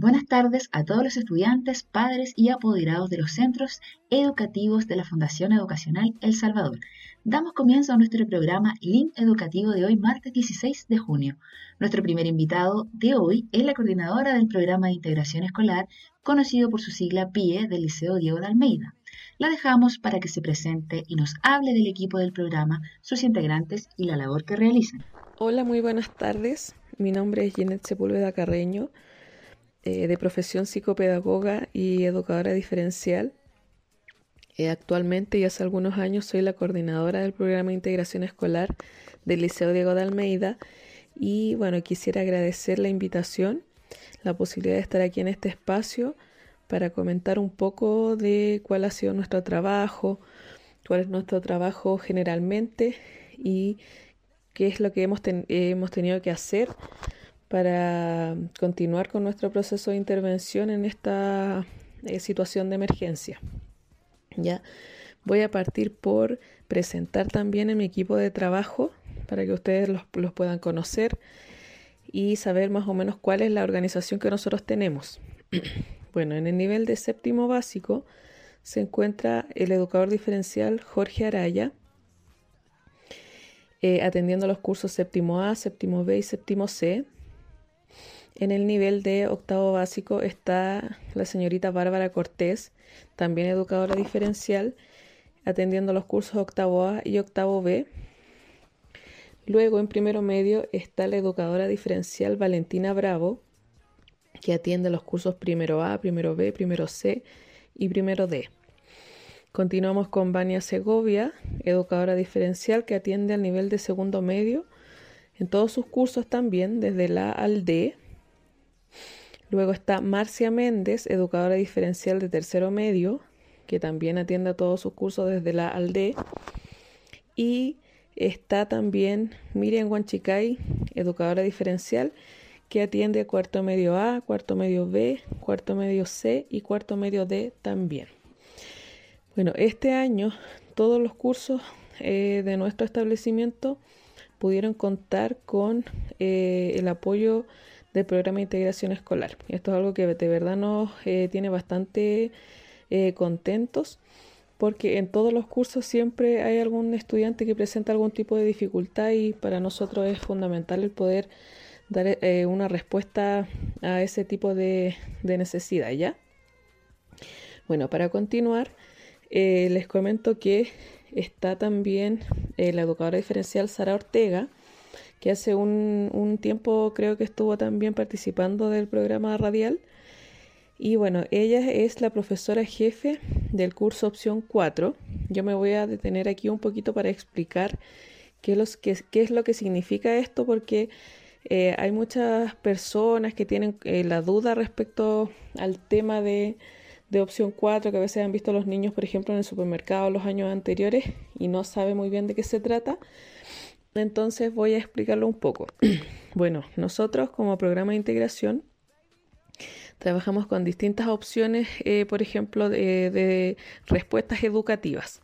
Buenas tardes a todos los estudiantes, padres y apoderados de los centros educativos de la Fundación Educacional El Salvador. Damos comienzo a nuestro programa Link Educativo de hoy, martes 16 de junio. Nuestro primer invitado de hoy es la coordinadora del Programa de Integración Escolar, conocido por su sigla PIE del Liceo Diego de Almeida. La dejamos para que se presente y nos hable del equipo del programa, sus integrantes y la labor que realizan. Hola, muy buenas tardes. Mi nombre es Ginette Sepúlveda Carreño, de profesión psicopedagoga y educadora diferencial. Actualmente y hace algunos años soy la coordinadora del programa de integración escolar del Liceo Diego de Almeida y bueno, quisiera agradecer la invitación, la posibilidad de estar aquí en este espacio para comentar un poco de cuál ha sido nuestro trabajo, cuál es nuestro trabajo generalmente y qué es lo que hemos tenido que hacer para continuar con nuestro proceso de intervención en esta situación de emergencia. Ya voy a partir por presentar también en mi equipo de trabajo para que ustedes los puedan conocer y saber más o menos cuál es la organización que nosotros tenemos. Bueno, en el nivel de séptimo básico se encuentra el educador diferencial Jorge Araya, atendiendo los cursos séptimo A, séptimo B y séptimo C. En el nivel de octavo básico está la señorita Bárbara Cortés, también educadora diferencial, atendiendo los cursos octavo A y octavo B. Luego, en primero medio, está la educadora diferencial Valentina Bravo, que atiende los cursos primero A, primero B, primero C y primero D. Continuamos con Vania Segovia, educadora diferencial, que atiende al nivel de segundo medio, en todos sus cursos también, desde la A al D. Luego está Marcia Méndez, educadora diferencial de tercero medio, que también atiende a todos sus cursos desde la A al D. Y está también Miriam Huanchicay, educadora diferencial, que atiende a cuarto medio A, cuarto medio B, cuarto medio C y cuarto medio D también. Bueno, este año todos los cursos de nuestro establecimiento pudieron contar con el apoyo del programa de integración escolar. Esto es algo que de verdad nos tiene bastante contentos, porque en todos los cursos siempre hay algún estudiante que presenta algún tipo de dificultad y para nosotros es fundamental el poder dar una respuesta a ese tipo de necesidad, ¿ya? Bueno, para continuar, les comento que está también la educadora diferencial Sara Ortega, que hace un tiempo creo que estuvo también participando del programa radial. Y bueno, ella es la profesora jefe del curso opción 4. Yo me voy a detener aquí un poquito para explicar qué es lo que significa esto, porque hay muchas personas que tienen la duda respecto al tema de opción 4, que a veces han visto a los niños, por ejemplo, en el supermercado los años anteriores y no saben muy bien de qué se trata. Entonces voy a explicarlo un poco. Bueno, nosotros como programa de integración trabajamos con distintas opciones, por ejemplo, de respuestas educativas.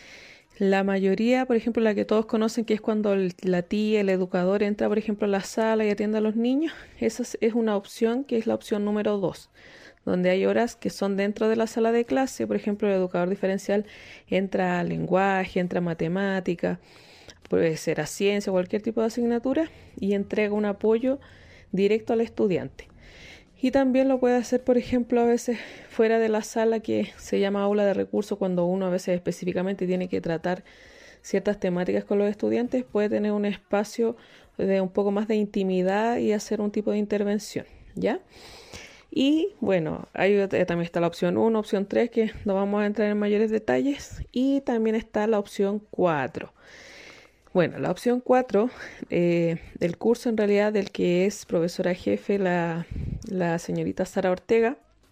La mayoría, por ejemplo, la que todos conocen, que es cuando la tía, el educador entra, por ejemplo, a la sala y atiende a los niños, esa es una opción que es la opción número 2, donde hay horas que son dentro de la sala de clase. Por ejemplo, el educador diferencial entra a lenguaje, entra a matemática, puede ser a ciencia, cualquier tipo de asignatura, y entrega un apoyo directo al estudiante. Y también lo puede hacer, por ejemplo, a veces fuera de la sala, que se llama aula de recursos, cuando uno a veces específicamente tiene que tratar ciertas temáticas con los estudiantes, puede tener un espacio de un poco más de intimidad y hacer un tipo de intervención, ¿ya? Y bueno, ahí también está la opción 1, opción 3, que no vamos a entrar en mayores detalles, y también está la opción 4. Bueno, la opción 4 del curso, en realidad, del que es profesora jefe la señorita Sara Ortega,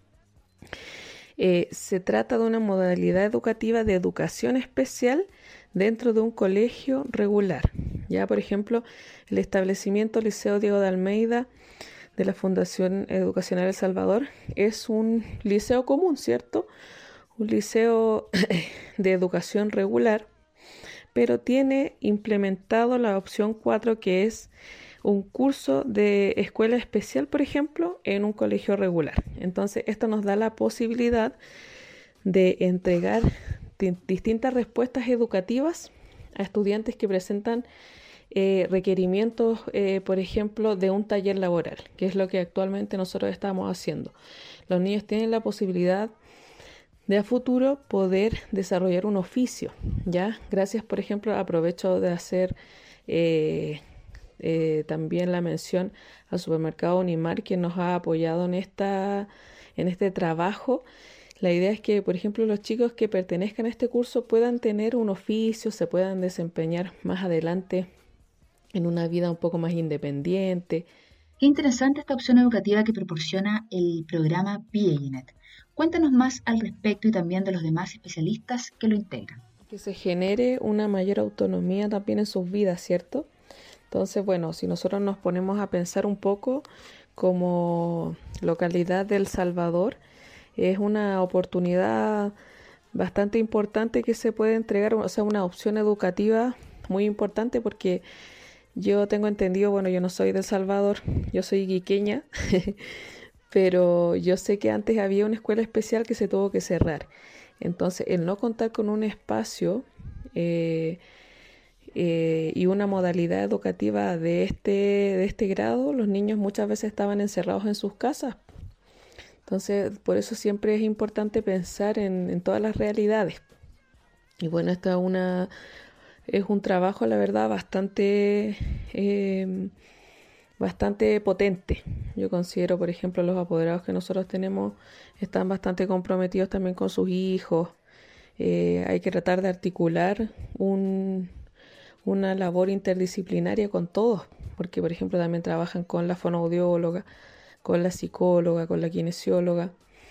se trata de una modalidad educativa de educación especial dentro de un colegio regular. Ya, por ejemplo, el establecimiento Liceo Diego de Almeida de la Fundación Educacional El Salvador es un liceo común, ¿cierto? Un liceo de educación regular, pero tiene implementado la opción 4, que es un curso de escuela especial, por ejemplo, en un colegio regular. Entonces, esto nos da la posibilidad de entregar distintas respuestas educativas a estudiantes que presentan requerimientos, por ejemplo, de un taller laboral, que es lo que actualmente nosotros estamos haciendo. Los niños tienen la posibilidad de a futuro poder desarrollar un oficio, ¿ya? Gracias, por ejemplo, aprovecho de hacer también la mención al supermercado Unimar, que nos ha apoyado en este trabajo. La idea es que, por ejemplo, los chicos que pertenezcan a este curso puedan tener un oficio, se puedan desempeñar más adelante en una vida un poco más independiente. Qué interesante esta opción educativa que proporciona el programa PIEGINET. Cuéntanos más al respecto y también de los demás especialistas que lo integran. Que se genere una mayor autonomía también en sus vidas, ¿cierto? Entonces, bueno, si nosotros nos ponemos a pensar un poco como localidad de El Salvador, es una oportunidad bastante importante que se puede entregar, o sea, una opción educativa muy importante porque yo tengo entendido, bueno, yo no soy de El Salvador, yo soy iquiqueña, pero yo sé que antes había una escuela especial que se tuvo que cerrar. Entonces, el no contar con un espacio y una modalidad educativa de este grado, los niños muchas veces estaban encerrados en sus casas. Entonces, por eso siempre es importante pensar en todas las realidades. Y bueno, esta es un trabajo, la verdad, bastante potente. Yo considero, por ejemplo, los apoderados que nosotros tenemos están bastante comprometidos también con sus hijos. Hay que tratar de articular una labor interdisciplinaria con todos, porque, por ejemplo, también trabajan con la fonoaudióloga, con la psicóloga, con la kinesióloga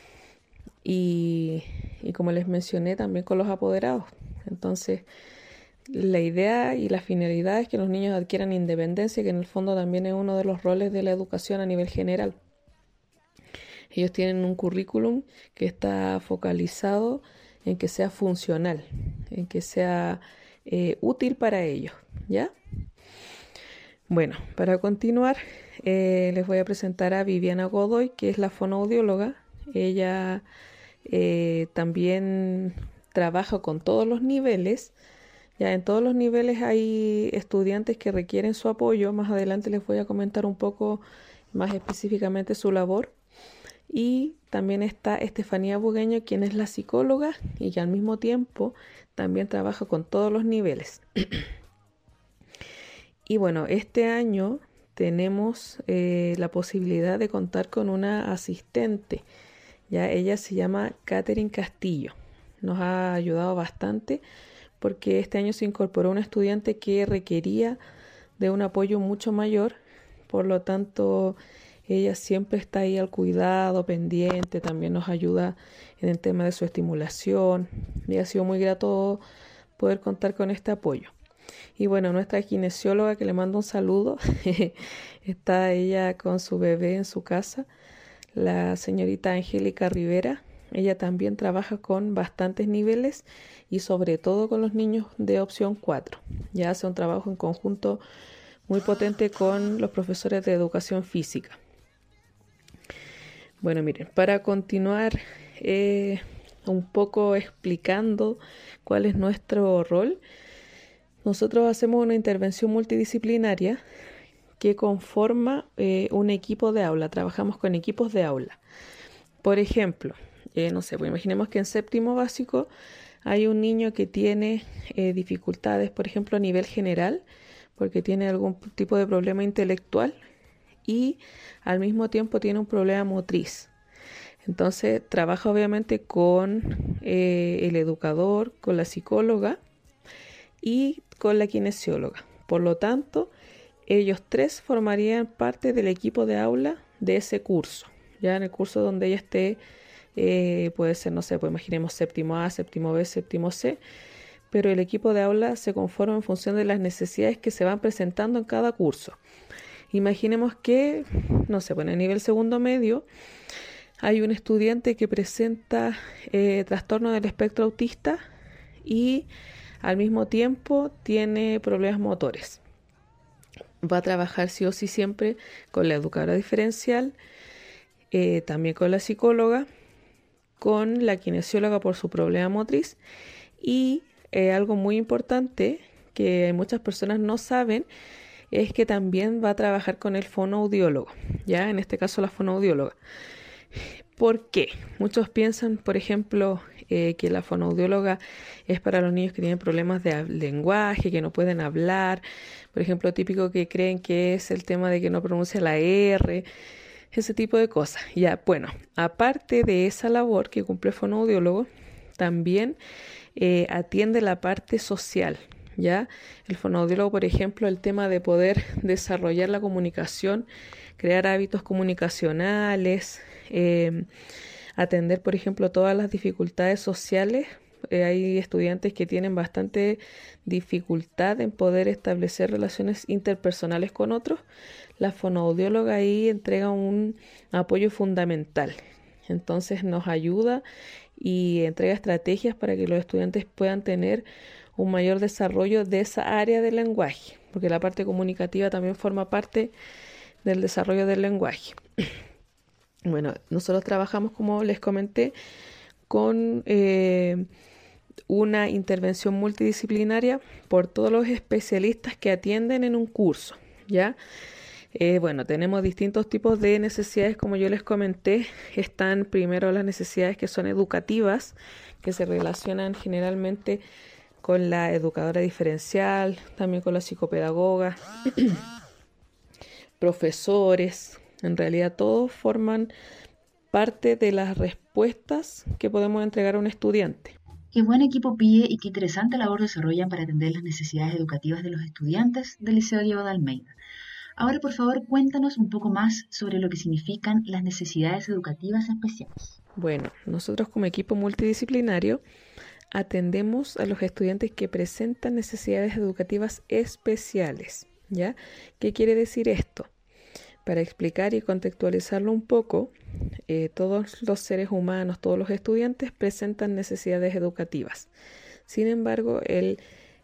y como les mencioné, también con los apoderados. Entonces, la idea y la finalidad es que los niños adquieran independencia, que en el fondo también es uno de los roles de la educación a nivel general. Ellos tienen un currículum que está focalizado en que sea funcional, en que sea útil para ellos, ¿ya? Bueno, para continuar, les voy a presentar a Viviana Godoy, que es la fonoaudióloga. Ella también trabaja con todos los niveles. Ya en todos los niveles hay estudiantes que requieren su apoyo. Más adelante les voy a comentar un poco más específicamente su labor. Y también está Estefanía Bugueño, quien es la psicóloga y que al mismo tiempo también trabaja con todos los niveles. Y bueno, este año tenemos la posibilidad de contar con una asistente. Ya ella se llama Catherine Castillo. Nos ha ayudado bastante porque este año se incorporó una estudiante que requería de un apoyo mucho mayor. Por lo tanto, ella siempre está ahí al cuidado, pendiente, también nos ayuda en el tema de su estimulación. Y ha sido muy grato poder contar con este apoyo. Y bueno, nuestra kinesióloga, que le mando un saludo, está ella con su bebé en su casa, la señorita Angélica Rivera. Ella también trabaja con bastantes niveles y sobre todo con los niños de opción 4. Ya hace un trabajo en conjunto muy potente con los profesores de educación física. Bueno, miren, para continuar un poco explicando cuál es nuestro rol, nosotros hacemos una intervención multidisciplinaria que conforma un equipo de aula. Trabajamos con equipos de aula. Por ejemplo, no sé, pues imaginemos que en séptimo básico hay un niño que tiene dificultades, por ejemplo, a nivel general, porque tiene algún tipo de problema intelectual y al mismo tiempo tiene un problema motriz. Entonces, trabaja obviamente con el educador, con la psicóloga y con la kinesióloga. Por lo tanto, ellos tres formarían parte del equipo de aula de ese curso. Ya en el curso donde ella esté, puede ser, no sé, pues imaginemos séptimo A, séptimo B, séptimo C, pero el equipo de aula se conforma en función de las necesidades que se van presentando en cada curso. Imaginemos que, no sé, pues en el nivel segundo medio hay un estudiante que presenta trastorno del espectro autista y al mismo tiempo tiene problemas motores. va a trabajar sí o sí siempre con la educadora diferencial, también con la psicóloga, con la kinesióloga por su problema motriz y algo muy importante que muchas personas no saben es que también va a trabajar con el fonoaudiólogo, ya en este caso la fonoaudióloga. ¿Por qué? Muchos piensan, por ejemplo, que la fonoaudióloga es para los niños que tienen problemas de lenguaje, que no pueden hablar. Por ejemplo, típico que creen que es el tema de que no pronuncia la R, ese tipo de cosas. Ya, bueno, aparte de esa labor que cumple el fonoaudiólogo, también atiende la parte social. ¿Ya? El fonoaudiólogo, por ejemplo, el tema de poder desarrollar la comunicación, crear hábitos comunicacionales, atender, por ejemplo, todas las dificultades sociales. Hay estudiantes que tienen bastante dificultad en poder establecer relaciones interpersonales con otros. La fonoaudióloga ahí entrega un apoyo fundamental. Entonces nos ayuda y entrega estrategias para que los estudiantes puedan tener un mayor desarrollo de esa área del lenguaje, porque la parte comunicativa también forma parte del desarrollo del lenguaje. Bueno, nosotros trabajamos, como les comenté, con una intervención multidisciplinaria por todos los especialistas que atienden en un curso, ¿ya? Bueno, tenemos distintos tipos de necesidades, como yo les comenté. Están primero las necesidades que son educativas, que se relacionan generalmente con la educadora diferencial, también con la psicopedagoga, profesores. En realidad todos forman parte de las respuestas que podemos entregar a un estudiante. Qué buen equipo PIE y qué interesante labor desarrollan para atender las necesidades educativas de los estudiantes del Liceo Diego de Almeida. Ahora, por favor, cuéntanos un poco más sobre lo que significan las necesidades educativas especiales. Bueno, nosotros como equipo multidisciplinario atendemos a los estudiantes que presentan necesidades educativas especiales, ¿ya? ¿Qué quiere decir esto? Para explicar y contextualizarlo un poco, todos los seres humanos, todos los estudiantes presentan necesidades educativas. Sin embargo, el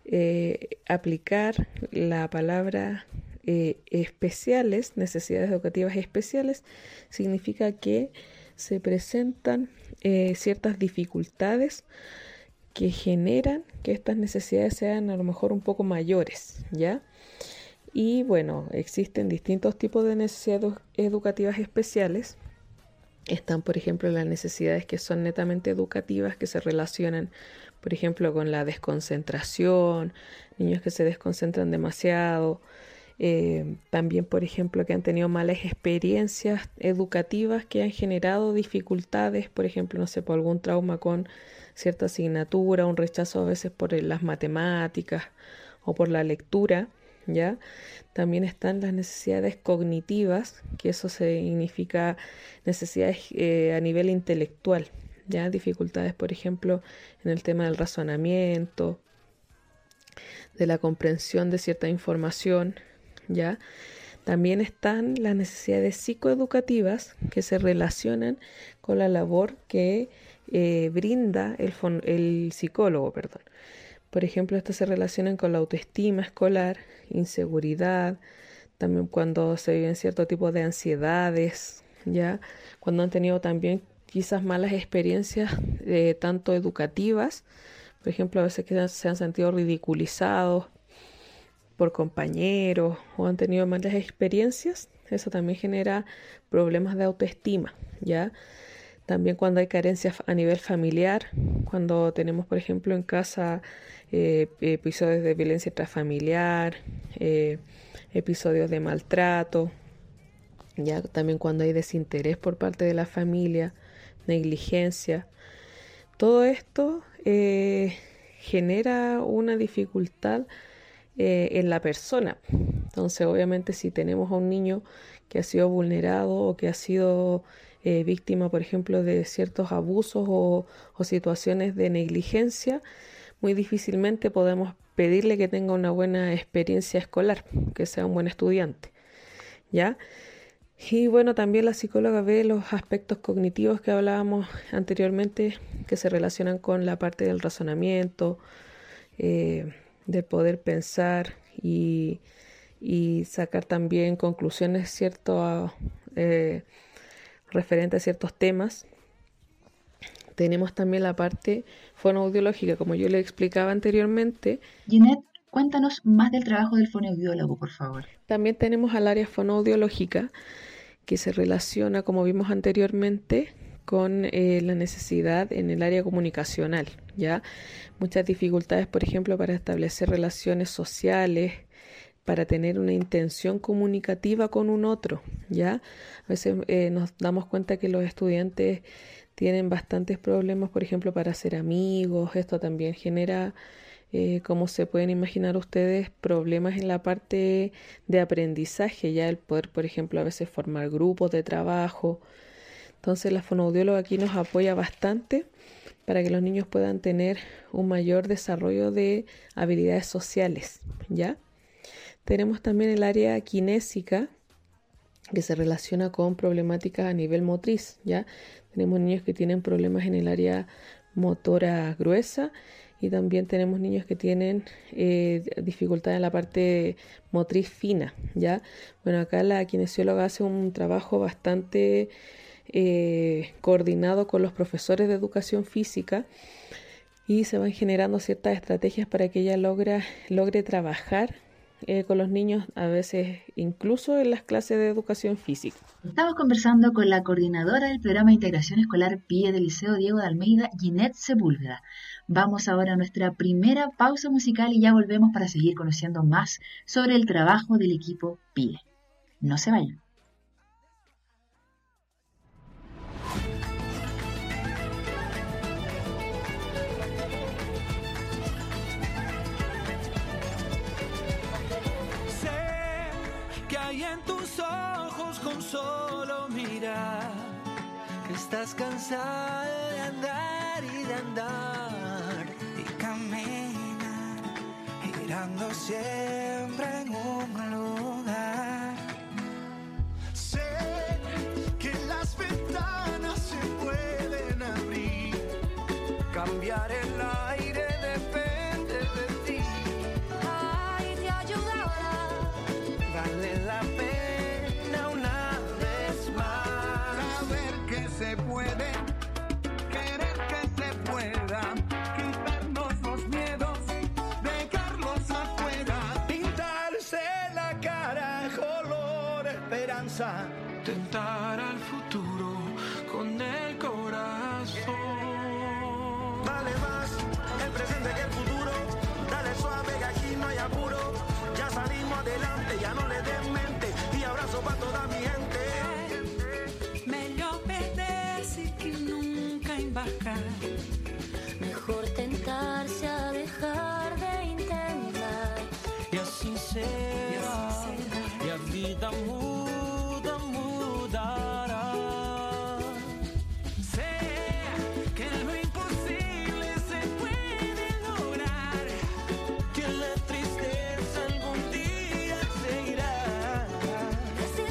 aplicar la palabra especiales, necesidades educativas especiales, significa que se presentan ciertas dificultades que generan que estas necesidades sean a lo mejor un poco mayores, ¿ya? Y bueno, existen distintos tipos de necesidades educativas especiales. Están, por ejemplo, las necesidades que son netamente educativas, que se relacionan, por ejemplo, con la desconcentración, niños que se desconcentran demasiado. También, por ejemplo, que han tenido malas experiencias educativas que han generado dificultades, por ejemplo, no sé, por algún trauma con cierta asignatura, un rechazo a veces por las matemáticas o por la lectura, ¿ya? También están las necesidades cognitivas, que eso significa necesidades a nivel intelectual, ¿ya? Dificultades, por ejemplo, en el tema del razonamiento, de la comprensión de cierta información, ¿ya? También están las necesidades psicoeducativas que se relacionan con la labor que brinda el psicólogo, perdón. Por ejemplo, estas se relacionan con la autoestima escolar, inseguridad, también cuando se viven cierto tipo de ansiedades, ¿ya? Cuando han tenido también quizás malas experiencias tanto educativas, por ejemplo, a veces que se han sentido ridiculizados por compañeros o han tenido malas experiencias, eso también genera problemas de autoestima, ¿ya? También cuando hay carencias a nivel familiar, cuando tenemos, por ejemplo, en casa episodios de violencia intrafamiliar, episodios de maltrato, ya también cuando hay desinterés por parte de la familia, negligencia. Todo esto genera una dificultad en la persona. Entonces, obviamente, si tenemos a un niño que ha sido vulnerado o que ha sido víctima, por ejemplo, de ciertos abusos o situaciones de negligencia, muy difícilmente podemos pedirle que tenga una buena experiencia escolar, que sea un buen estudiante, ¿ya? Y bueno, también la psicóloga ve los aspectos cognitivos que hablábamos anteriormente, que se relacionan con la parte del razonamiento, de poder pensar y y sacar también conclusiones referente a ciertos temas. Tenemos también la parte fonoaudiológica, como yo le explicaba anteriormente. Ginette, cuéntanos más del trabajo del fonoaudiólogo, por favor. También tenemos al área fonoaudiológica, que se relaciona, como vimos anteriormente, con la necesidad en el área comunicacional, ¿ya? Muchas dificultades, por ejemplo, para establecer relaciones sociales, para tener una intención comunicativa con un otro, ¿ya? A veces nos damos cuenta que los estudiantes tienen bastantes problemas, por ejemplo, para ser amigos. Esto también genera, como se pueden imaginar ustedes, problemas en la parte de aprendizaje, ya el poder, por ejemplo, a veces formar grupos de trabajo. Entonces la fonoaudióloga aquí nos apoya bastante para que los niños puedan tener un mayor desarrollo de habilidades sociales, ¿ya? Tenemos también el área kinésica, que se relaciona con problemáticas a nivel motriz, ¿ya? Tenemos niños que tienen problemas en el área motora gruesa y también tenemos niños que tienen dificultad en la parte motriz fina, ¿ya? Bueno, acá la kinesióloga hace un trabajo bastante coordinado con los profesores de educación física y se van generando ciertas estrategias para que ella logre trabajar con los niños, a veces incluso en las clases de educación física. Estamos conversando con la coordinadora del programa de integración escolar PIE del Liceo Diego de Almeida, Ginette Sepúlveda. Vamos ahora a nuestra primera pausa musical y ya volvemos para seguir conociendo más sobre el trabajo del equipo PIE. No se vayan. Hay en tus ojos con solo mirar que estás cansada de andar y de andar y caminar girando siempre en un lugar. Sé que las ventanas se pueden abrir, cambiar el aire depende de ti. Ay, te ayudará. Vale la pena una vez más saber que se puede, querer que se pueda, quitarnos los miedos, dejarlos afuera, pintarse la cara color esperanza, tentar al futuro con el corazón. Vale más el presente que el futuro, dale suave que aquí no hay apuro. Ya salimos adelante, ya no le den mente. Y abrazo para toda mi gente. Melhor perder-se que nunca embarcar. Mejor tentarse a dejar de intentar. Y así será. Y a vida muda, mudará. Sé que lo imposible se puede lograr. Que la tristeza algún día se irá. Así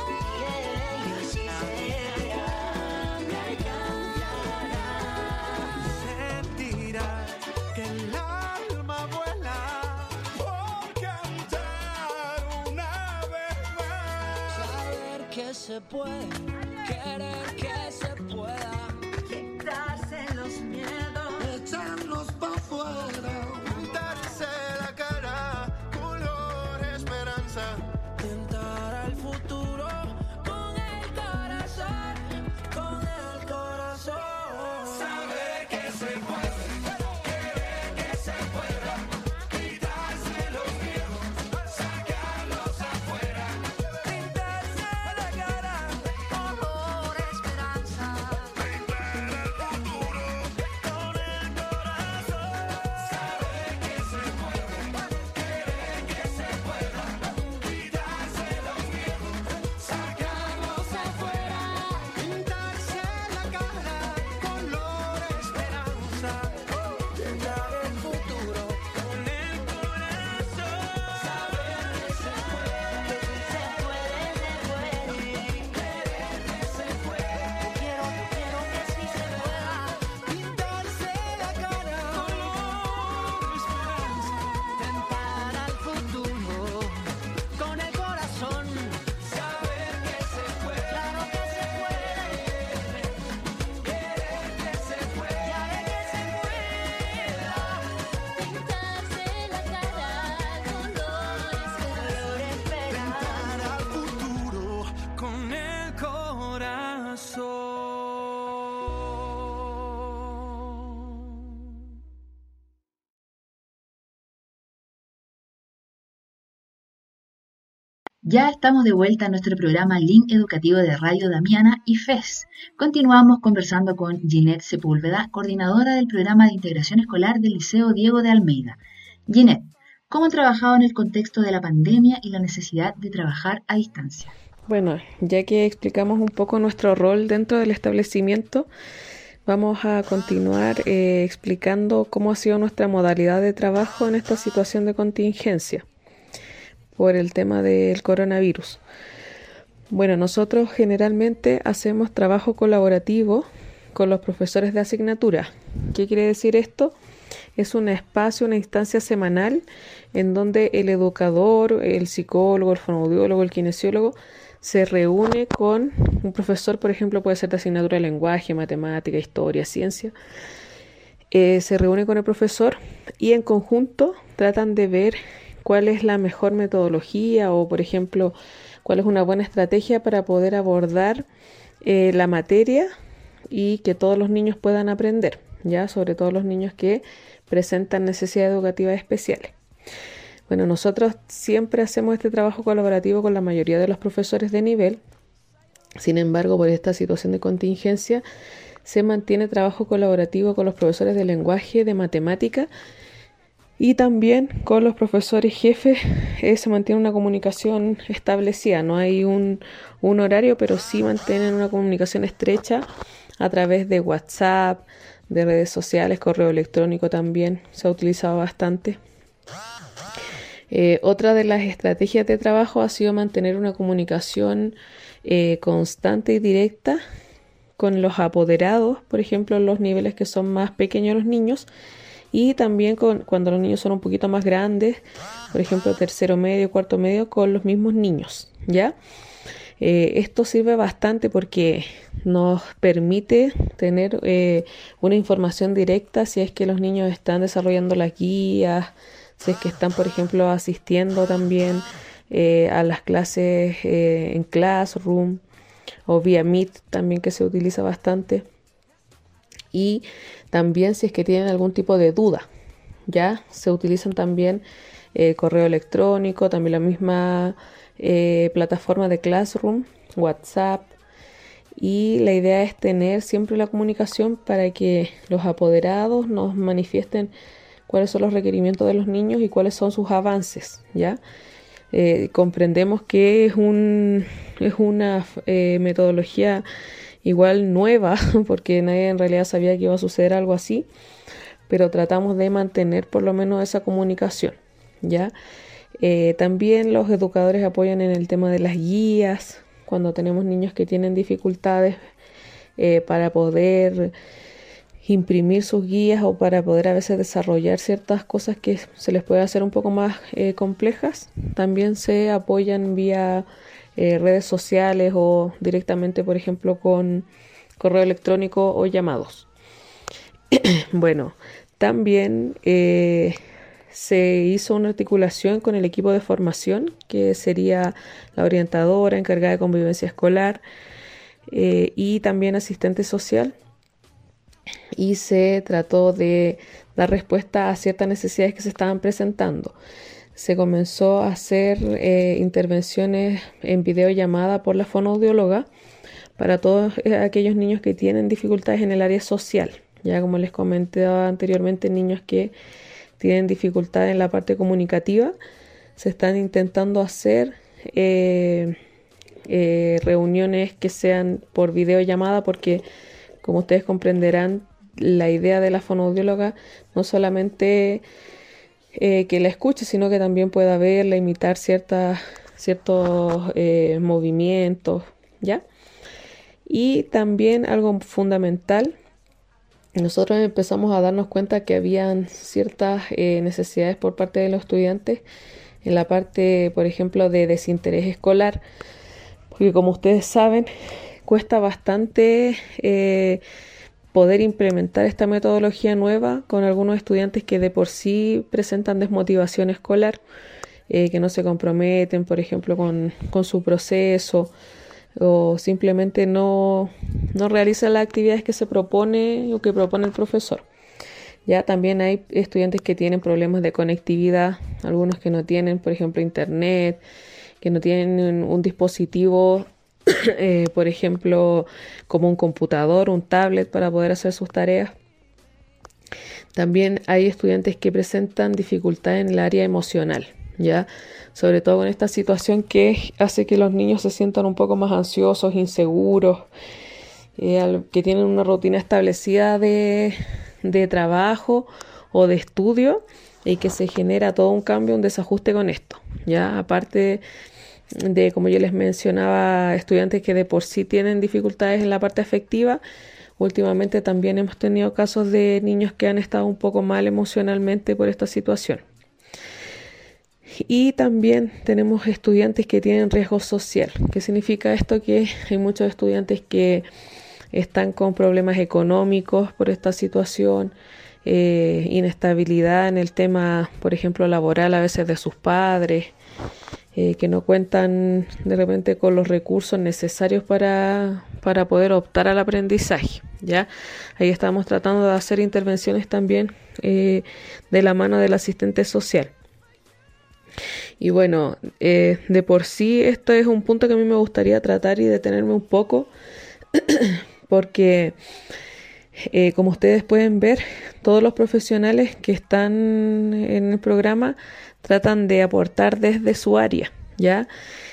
será, cambiará. Sentirás que el alma vuela por cantar una vez más. Saber que se puede, querer que se pueda, quitarse los miedos, echarlos pa' afuera, pintarse la cara, color esperanza, tentar al futuro con el corazón, con el corazón. Saber que se puede, querer que se pueda, quitarse los miedos, sacarlos afuera, pintarse la cara, color esperanza, Ya estamos de vuelta a nuestro programa Link Educativo de Radio Damiana y FES. Continuamos conversando con Ginette Sepúlveda, coordinadora del programa de integración escolar del Liceo Diego de Almeida. Ginette, ¿cómo han trabajado en el contexto de la pandemia y la necesidad de trabajar a distancia? Bueno, ya que explicamos un poco nuestro rol dentro del establecimiento, vamos a continuar explicando cómo ha sido nuestra modalidad de trabajo en esta situación de contingencia por el tema del coronavirus. Bueno, nosotros generalmente hacemos trabajo colaborativo con los profesores de asignatura. ¿Qué quiere decir esto? Es un espacio, una instancia semanal en donde el educador, el psicólogo, el fonoaudiólogo, el kinesiólogo se reúne con un profesor, por ejemplo, puede ser de asignatura de lenguaje, matemática, historia, ciencia. Se reúne con el profesor y en conjunto tratan de ver cuál es la mejor metodología o, por ejemplo, cuál es una buena estrategia para poder abordar la materia y que todos los niños puedan aprender, ya sobre todo los niños que presentan necesidades educativas especiales. Bueno, nosotros siempre hacemos este trabajo colaborativo con la mayoría de los profesores de nivel. Sin embargo, por esta situación de contingencia, se mantiene trabajo colaborativo con los profesores de lenguaje, de matemática y también con los profesores jefes. Se mantiene una comunicación establecida. No hay un horario, pero sí mantienen una comunicación estrecha a través de WhatsApp, de redes sociales, correo electrónico también se ha utilizado bastante. Otra de las estrategias de trabajo ha sido mantener una comunicación constante y directa con los apoderados, por ejemplo, en los niveles que son más pequeños los niños, y también cuando los niños son un poquito más grandes, por ejemplo, tercero medio, cuarto medio, con los mismos niños, ¿ya? Esto sirve bastante porque nos permite tener una información directa si es que los niños están desarrollando las guías, si es que están, por ejemplo, asistiendo también a las clases en Classroom o vía Meet también, que se utiliza bastante. Y también si es que tienen algún tipo de duda, ya se utilizan también correo electrónico, también la misma plataforma de Classroom, WhatsApp. Y la idea es tener siempre la comunicación para que los apoderados nos manifiesten cuáles son los requerimientos de los niños y cuáles son sus avances, ¿ya? Comprendemos que es una metodología igual nueva, porque nadie en realidad sabía que iba a suceder algo así, pero tratamos de mantener por lo menos esa comunicación, ¿ya? También los educadores apoyan en el tema de las guías, cuando tenemos niños que tienen dificultades para poder imprimir sus guías o para poder a veces desarrollar ciertas cosas que se les puede hacer un poco más complejas. También se apoyan vía redes sociales o directamente, por ejemplo, con correo electrónico o llamados. Bueno, también se hizo una articulación con el equipo de formación, que sería la orientadora encargada de convivencia escolar y también asistente social. Y se trató de dar respuesta a ciertas necesidades que se estaban presentando. Se comenzó a hacer intervenciones en videollamada por la fonoaudióloga para todos aquellos niños que tienen dificultades en el área social. Ya como les comentaba anteriormente, niños que tienen dificultad en la parte comunicativa, se están intentando hacer reuniones que sean por videollamada, porque como ustedes comprenderán, la idea de la fonoaudióloga no solamente que la escuche, sino que también pueda verla, imitar ciertos movimientos, ¿ya? Y también algo fundamental, nosotros empezamos a darnos cuenta que habían ciertas necesidades por parte de los estudiantes en la parte, por ejemplo, de desinterés escolar, porque como ustedes saben, cuesta bastante poder implementar esta metodología nueva con algunos estudiantes que de por sí presentan desmotivación escolar, que no se comprometen, por ejemplo, con su proceso, o simplemente no realizan las actividades que se propone o que propone el profesor. Ya también hay estudiantes que tienen problemas de conectividad, algunos que no tienen, por ejemplo, internet, que no tienen un dispositivo, por ejemplo, como un computador, un tablet para poder hacer sus tareas. También hay estudiantes que presentan dificultad en el área emocional, ¿ya? Sobre todo en esta situación que hace que los niños se sientan un poco más ansiosos, inseguros, que tienen una rutina establecida de trabajo o de estudio y que se genera todo un cambio, un desajuste con esto, ¿ya? Aparte de, como yo les mencionaba, estudiantes que de por sí tienen dificultades en la parte afectiva, últimamente también hemos tenido casos de niños que han estado un poco mal emocionalmente por esta situación. Y también tenemos estudiantes que tienen riesgo social. ¿Qué significa esto? Que hay muchos estudiantes que están con problemas económicos por esta situación, inestabilidad en el tema, por ejemplo, laboral a veces de sus padres, que no cuentan de repente con los recursos necesarios para poder optar al aprendizaje, ¿ya? Ahí estamos tratando de hacer intervenciones también de la mano del asistente social. Y bueno, de por sí esto es un punto que a mí me gustaría tratar y detenerme un poco, porque como ustedes pueden ver, todos los profesionales que están en el programa tratan de aportar desde su área, ¿ya?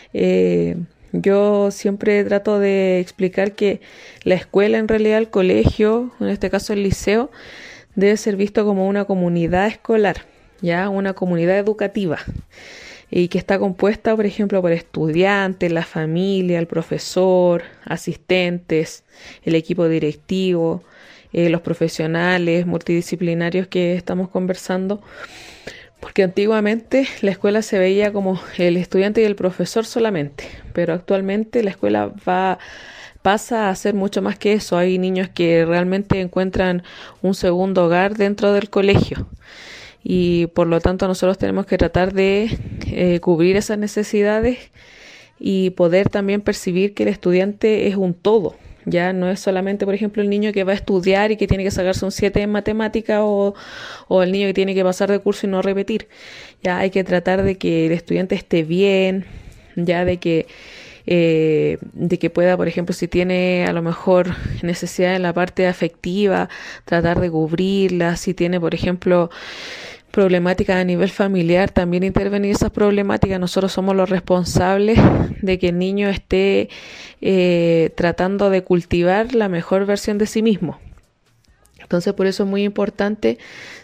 Yo siempre trato de explicar que la escuela, en realidad el colegio, en este caso el liceo, debe ser visto como una comunidad escolar, ¿ya? Una comunidad educativa, y que está compuesta, por ejemplo, por estudiantes, la familia, el profesor, asistentes, el equipo directivo, los profesionales multidisciplinarios que estamos conversando, porque antiguamente la escuela se veía como el estudiante y el profesor solamente, pero actualmente la escuela pasa a ser mucho más que eso. Hay niños que realmente encuentran un segundo hogar dentro del colegio. Y por lo tanto nosotros tenemos que tratar de cubrir esas necesidades y poder también percibir que el estudiante es un todo. Ya no es solamente, por ejemplo, el niño que va a estudiar y que tiene que sacarse un 7 en matemática, o el niño que tiene que pasar de curso y no repetir. Ya hay que tratar de que el estudiante esté bien, ya de que pueda, por ejemplo, si tiene a lo mejor necesidad en la parte afectiva, tratar de cubrirla. Si tiene, por ejemplo, problemáticas a nivel familiar, también intervenir esas problemáticas. Nosotros somos los responsables de que el niño esté tratando de cultivar la mejor versión de sí mismo. Entonces, por eso es muy importante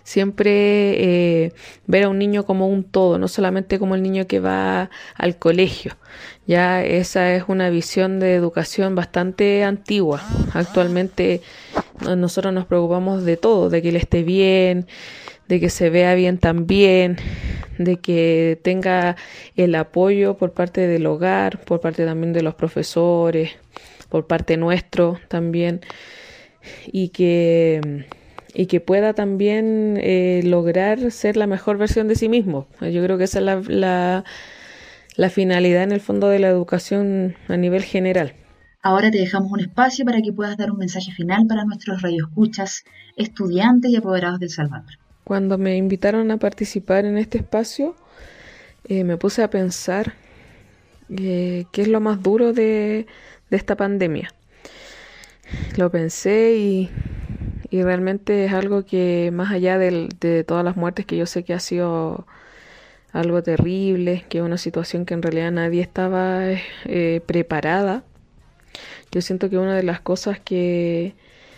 siempre ver a un niño como un todo, no solamente como el niño que va al colegio. Ya esa es una visión de educación bastante antigua. Actualmente nosotros nos preocupamos de todo, de que él esté bien, de que se vea bien también, de que tenga el apoyo por parte del hogar, por parte también de los profesores, por parte nuestro también, y que pueda también lograr ser la mejor versión de sí mismo. Yo creo que esa es la finalidad en el fondo de la educación a nivel general. Ahora te dejamos un espacio para que puedas dar un mensaje final para nuestros radioescuchas, estudiantes y apoderados del Salvador. Cuando me invitaron a participar en este espacio, me puse a pensar qué es lo más duro de esta pandemia. Lo pensé y realmente es algo que, más allá de todas las muertes, que yo sé que ha sido algo terrible, que es una situación que en realidad nadie estaba preparada, yo siento que una de las cosas que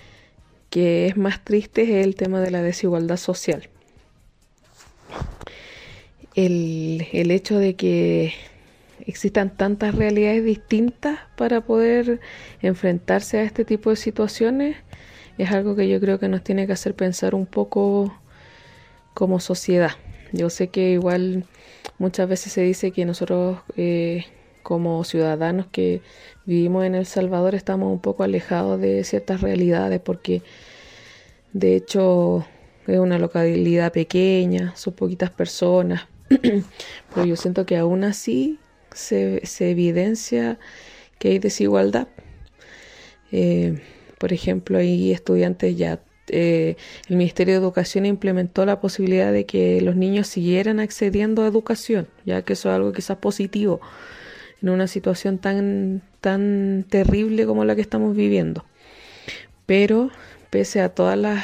es más triste es el tema de la desigualdad social. El hecho de que existan tantas realidades distintas para poder enfrentarse a este tipo de situaciones es algo que yo creo que nos tiene que hacer pensar un poco como sociedad. Yo sé que igual muchas veces se dice que nosotros como ciudadanos que vivimos en El Salvador estamos un poco alejados de ciertas realidades, porque de hecho es una localidad pequeña, son poquitas personas, pero yo siento que aún así se evidencia que hay desigualdad. Por ejemplo, hay estudiantes ya el Ministerio de Educación implementó la posibilidad de que los niños siguieran accediendo a educación, ya que eso es algo quizás positivo en una situación tan terrible como la que estamos viviendo. Pero pese a todas las,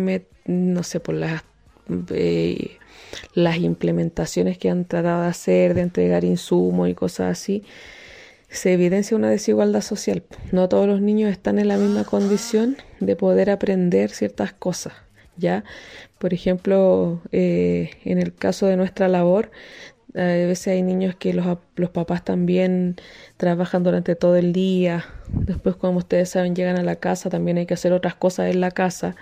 las implementaciones que han tratado de hacer, de entregar insumos y cosas así, se evidencia una desigualdad social. No todos los niños están en la misma condición de poder aprender ciertas cosas, ¿ya? Por ejemplo, en el caso de nuestra labor, a veces hay niños que los papás también trabajan durante todo el día. Después, como ustedes saben, llegan a la casa, también hay que hacer otras cosas en la casa,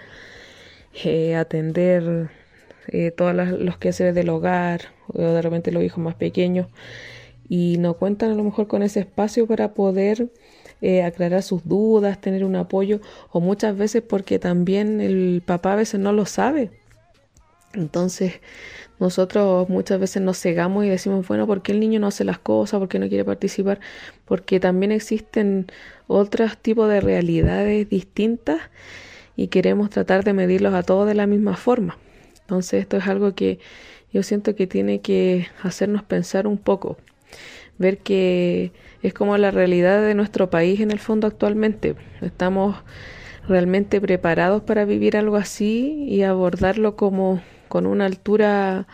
atender todos los quehaceres del hogar, o de repente los hijos más pequeños, y no cuentan a lo mejor con ese espacio para poder aclarar sus dudas, tener un apoyo, o muchas veces porque también el papá a veces no lo sabe. Entonces nosotros muchas veces nos cegamos y decimos, bueno, ¿por qué el niño no hace las cosas? ¿Por qué no quiere participar? Porque también existen otros tipos de realidades distintas y queremos tratar de medirlos a todos de la misma forma. Entonces esto es algo que yo siento que tiene que hacernos pensar un poco, ver que es como la realidad de nuestro país en el fondo actualmente. Estamos realmente preparados para vivir algo así y abordarlo como con una altura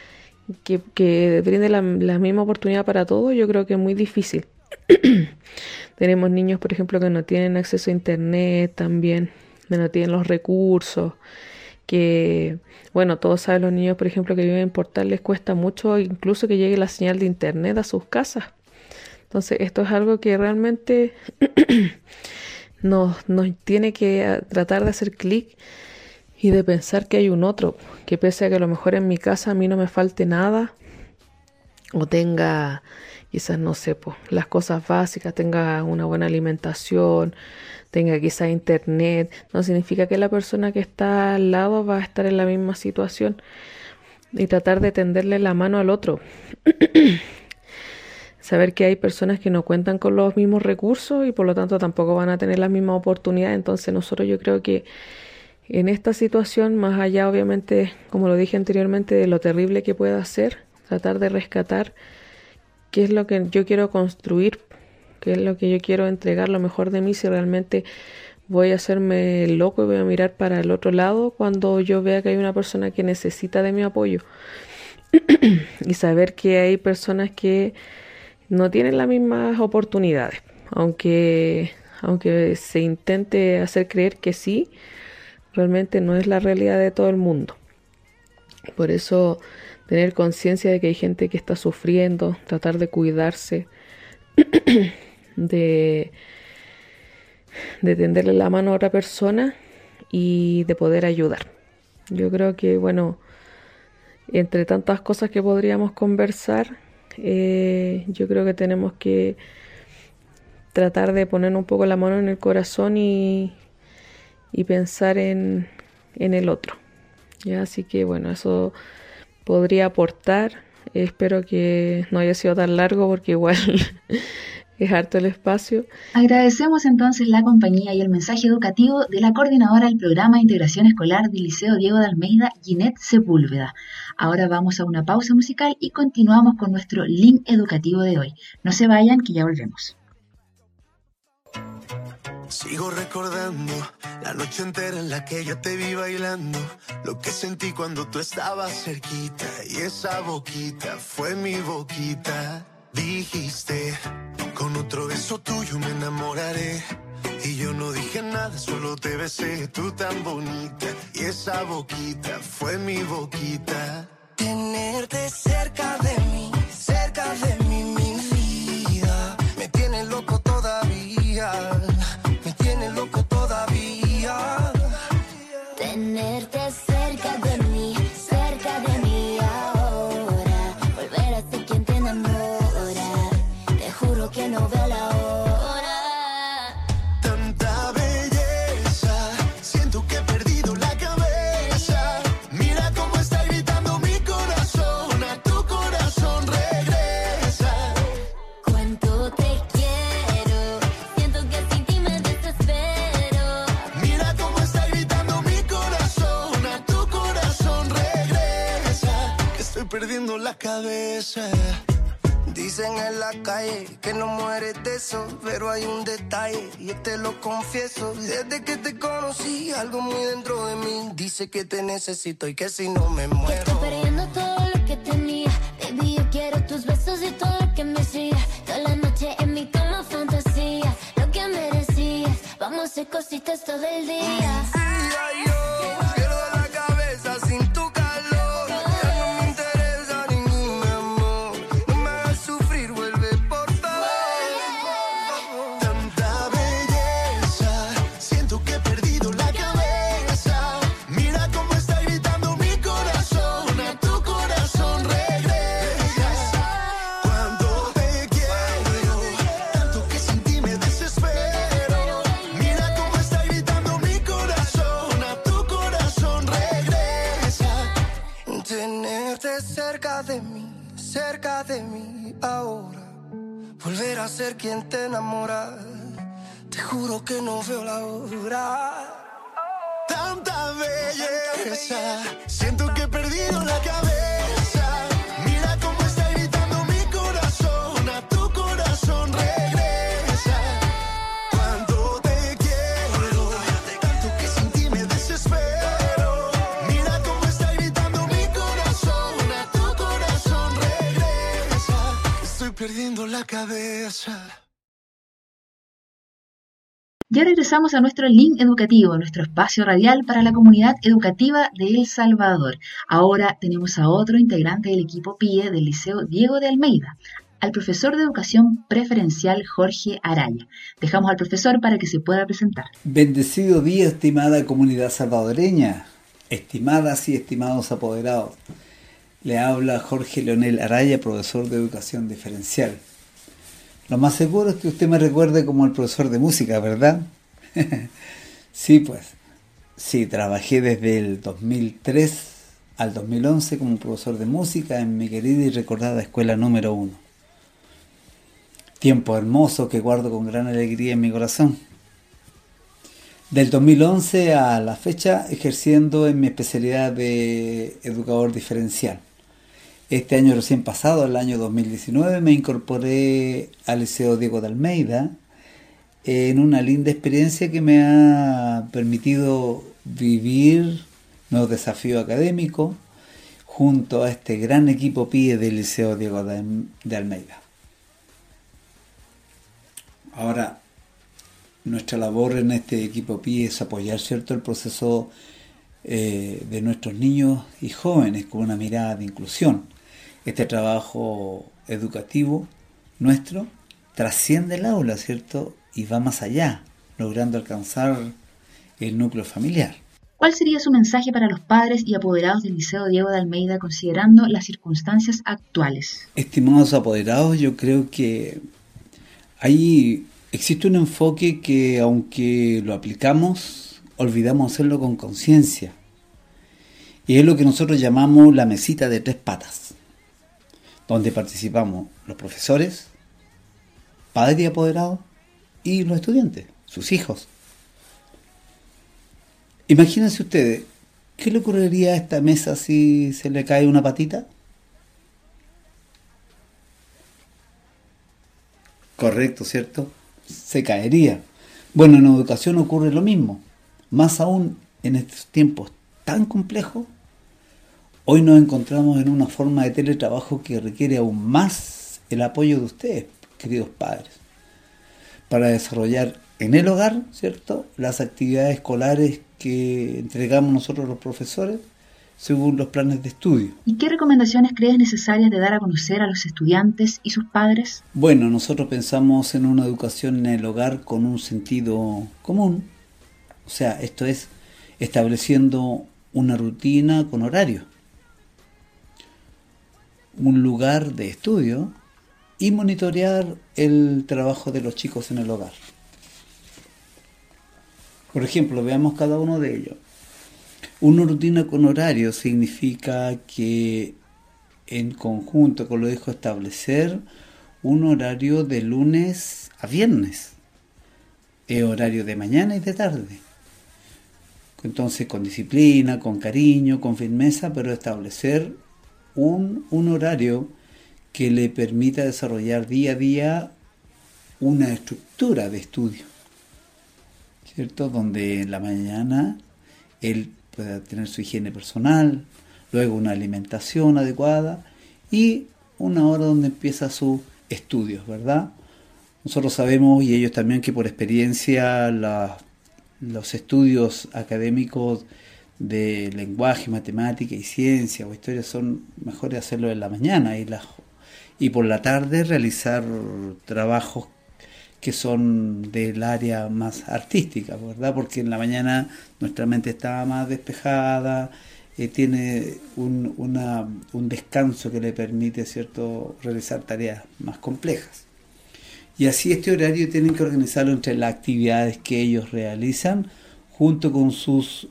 que brinde la misma oportunidad para todos. Yo creo que es muy difícil. Tenemos niños, por ejemplo, que no tienen acceso a internet también, que no tienen los recursos, que, bueno, todos saben, los niños, por ejemplo, que viven en Portal, les cuesta mucho incluso que llegue la señal de internet a sus casas. Entonces, esto es algo que realmente nos tiene que tratar de hacer clic y de pensar que hay un otro, que pese a que a lo mejor en mi casa a mí no me falte nada, o tenga quizás, no sé, pues, las cosas básicas, tenga una buena alimentación, tenga quizás internet, no significa que la persona que está al lado va a estar en la misma situación, y tratar de tenderle la mano al otro. Saber que hay personas que no cuentan con los mismos recursos y por lo tanto tampoco van a tener las mismas oportunidades. Entonces nosotros, yo creo que en esta situación, más allá obviamente, como lo dije anteriormente, de lo terrible que pueda ser, tratar de rescatar qué es lo que yo quiero construir, qué es lo que yo quiero entregar lo mejor de mí, si realmente voy a hacerme loco y voy a mirar para el otro lado cuando yo vea que hay una persona que necesita de mi apoyo. Y saber que hay personas que no tienen las mismas oportunidades, aunque se intente hacer creer que sí, realmente no es la realidad de todo el mundo. Por eso tener conciencia de que hay gente que está sufriendo, tratar de cuidarse, de tenderle la mano a otra persona y de poder ayudar. Yo creo que, bueno, entre tantas cosas que podríamos conversar, yo creo que tenemos que tratar de poner un poco la mano en el corazón y pensar en el otro, ¿ya? Así que, bueno, eso podría aportar. Espero que no haya sido tan largo porque igual es harto el espacio. Agradecemos entonces la compañía y el mensaje educativo de la coordinadora del programa de integración escolar del Liceo Diego de Almeida, Ginette Sepúlveda. Ahora vamos a una pausa musical y continuamos con nuestro link educativo de hoy. No se vayan, que ya volvemos. Sigo recordando la noche entera en la que yo te vi bailando, lo que sentí cuando tú estabas cerquita, y esa boquita fue mi boquita. Dijiste, con otro beso tuyo me enamoraré, y yo no dije nada, solo te besé, tú tan bonita, y esa boquita fue mi boquita. Tenerte cerca de mí, mi vida, me tiene loco todavía, me tiene loco todavía. Tenerte cerca de mí ahora, volver a ser quien te enamora, te juro que no veo la hora. Tanta belleza, siento que he perdido la cabeza. Mira cómo está gritando mi corazón a tu corazón. perdiendo la cabeza. Dicen en la calle que no mueres de eso, pero hay un detalle, yo te lo confieso. Desde que te conocí, algo muy dentro de mí dice que te necesito y que si no me muero. Que estoy perdiendo todo lo que tenía. Baby, yo quiero tus besos y todo lo que me hacía. Toda la noche en mi cama fantasía. Lo que merecías, vamos a hacer cositas todo el día. Yo pierdo la cabeza sin tu calor. Ya no me interesa ningún amor. No me hagas sufrir, vuelve por favor. Tanta belleza, siento que he perdido la cabeza. Mira cómo está gritando mi corazón, a tu corazón regresa. Cuando te quiero, tanto que sin ti me desespero. Mira cómo está gritando mi corazón, a tu corazón regresa. Tenerte cerca de mí ahora. Volver a ser quien te enamora. Te juro que no veo la hora. Tanta belleza, siento que he perdido la cabeza. Mira cómo está gritando mi corazón, a tu corazón regresa. Cuando te quiero, tanto que sin ti me desespero. Mira cómo está gritando mi corazón, a tu corazón regresa. Estoy perdiendo la cabeza. Ya regresamos a nuestro link educativo, nuestro espacio radial para la comunidad educativa de El Salvador. Ahora tenemos a otro integrante del equipo PIE del Liceo Diego de Almeida, al profesor de educación preferencial Jorge Araya. Dejamos al profesor para que se pueda presentar. Bendecido día, estimada comunidad salvadoreña, estimadas y estimados apoderados. Le habla Jorge Leonel Araya, profesor de educación diferencial. Lo más seguro es que usted me recuerde como el profesor de música, ¿verdad? Sí, pues. Sí, trabajé desde el 2003 al 2011 como profesor de música en mi querida y recordada escuela número 1. Tiempo hermoso que guardo con gran alegría en mi corazón. Del 2011 a la fecha ejerciendo en mi especialidad de educador diferencial. Este año recién pasado, el año 2019, me incorporé al Liceo Diego de Almeida en una linda experiencia que me ha permitido vivir nuevos desafíos académicos junto a este gran equipo PIE del Liceo Diego de Almeida. Ahora, nuestra labor en este equipo PIE es apoyar, ¿cierto?, el proceso de nuestros niños y jóvenes con una mirada de inclusión. Este trabajo educativo nuestro trasciende el aula, ¿cierto?, y va más allá, logrando alcanzar el núcleo familiar. ¿Cuál sería su mensaje para los padres y apoderados del Liceo Diego de Almeida considerando las circunstancias actuales? Estimados apoderados, yo creo que ahí existe un enfoque que, aunque lo aplicamos, olvidamos hacerlo con conciencia. Y es lo que nosotros llamamos la mesita de 3 patas, donde participamos los profesores, padres y apoderados, y los estudiantes, sus hijos. Imagínense ustedes, ¿qué le ocurriría a esta mesa si se le cae una patita? Correcto, ¿cierto? Se caería. Bueno, en educación ocurre lo mismo. Más aún en estos tiempos tan complejos, hoy nos encontramos en una forma de teletrabajo que requiere aún más el apoyo de ustedes, queridos padres, para desarrollar en el hogar, ¿cierto?, las actividades escolares que entregamos nosotros los profesores según los planes de estudio. ¿Y qué recomendaciones crees necesarias de dar a conocer a los estudiantes y sus padres? Bueno, nosotros pensamos en una educación en el hogar con un sentido común, o sea, esto es estableciendo una rutina con horario, un lugar de estudio y monitorear el trabajo de los chicos en el hogar. Por ejemplo, veamos cada uno de ellos. Una rutina con horario significa que en conjunto con los hijos establecer un horario de lunes a viernes, horario de mañana y de tarde. Entonces, con disciplina, con cariño, con firmeza, pero establecer un horario que le permita desarrollar día a día una estructura de estudio, ¿cierto? Donde en la mañana él pueda tener su higiene personal, luego una alimentación adecuada y una hora donde empieza sus estudios, ¿verdad? Nosotros sabemos, y ellos también, que por experiencia los estudios académicos de lenguaje, matemática y ciencia o historia son mejores hacerlo en la mañana y por la tarde realizar trabajos que son del área más artística, ¿verdad? Porque en la mañana nuestra mente está más despejada, tiene un descanso que le permite, ¿cierto?, realizar tareas más complejas. Y así este horario tienen que organizarlo entre las actividades que ellos realizan junto con sus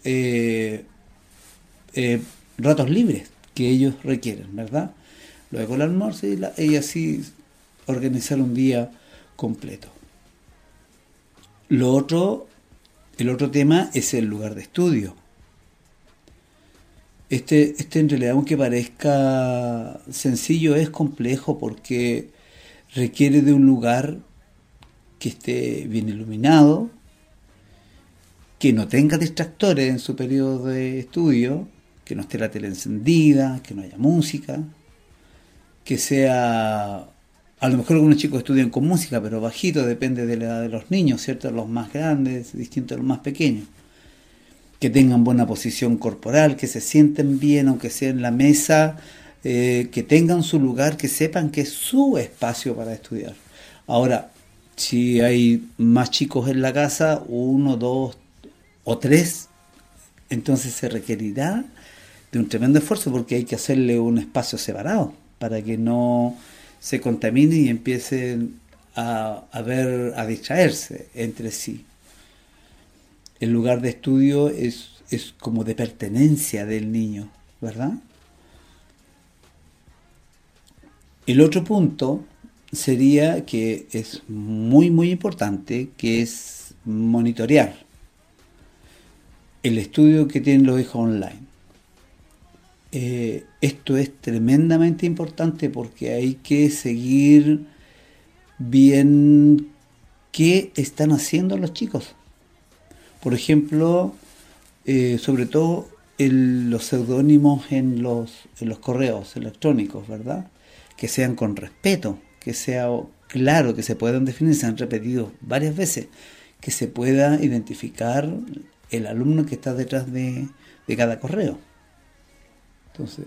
ratos libres que ellos requieren, ¿verdad? Luego el almuerzo y así organizar un día completo. El otro tema es el lugar de estudio. Este en realidad, aunque parezca sencillo, es complejo porque requiere de un lugar que esté bien iluminado, que no tenga distractores en su periodo de estudio, que no esté la tele encendida, que no haya música, que sea... A lo mejor algunos chicos estudian con música, pero bajito, depende de la edad de los niños, ¿cierto? Los más grandes, distinto a los más pequeños. Que tengan buena posición corporal, que se sienten bien, aunque sea en la mesa, que tengan su lugar, que sepan que es su espacio para estudiar. Ahora, si hay más chicos en la casa, 1, 2 o 3, entonces se requerirá de un tremendo esfuerzo porque hay que hacerle un espacio separado para que no se contamine y empiecen a distraerse entre sí. El lugar de estudio es como de pertenencia del niño, ¿verdad? El otro punto sería que es muy muy importante, que es monitorear el estudio que tienen los hijos online. Esto es tremendamente importante porque hay que seguir bien qué están haciendo los chicos. Por ejemplo, sobre todo los seudónimos en los correos electrónicos, ¿verdad? Que sean con respeto, que sea claro, que se puedan definir, se han repetido varias veces, que se pueda identificar el alumno que está detrás de cada correo. Entonces,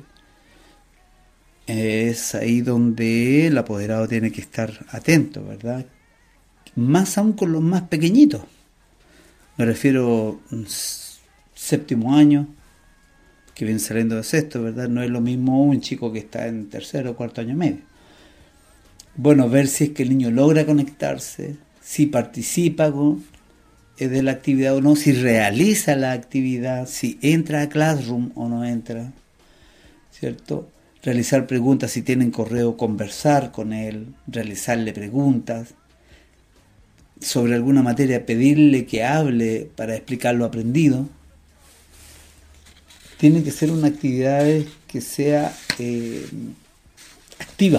es ahí donde el apoderado tiene que estar atento, ¿verdad? Más aún con los más pequeñitos. Me refiero séptimo año, que viene saliendo de sexto, ¿verdad? No es lo mismo un chico que está en tercero o cuarto año medio. Bueno, ver si es que el niño logra conectarse, si participa de la actividad o no, si realiza la actividad, si entra a Classroom o no entra, ¿cierto? Realizar preguntas si tienen correo, conversar con él, realizarle preguntas sobre alguna materia, pedirle que hable para explicar lo aprendido. Tiene que ser una actividad que sea activa.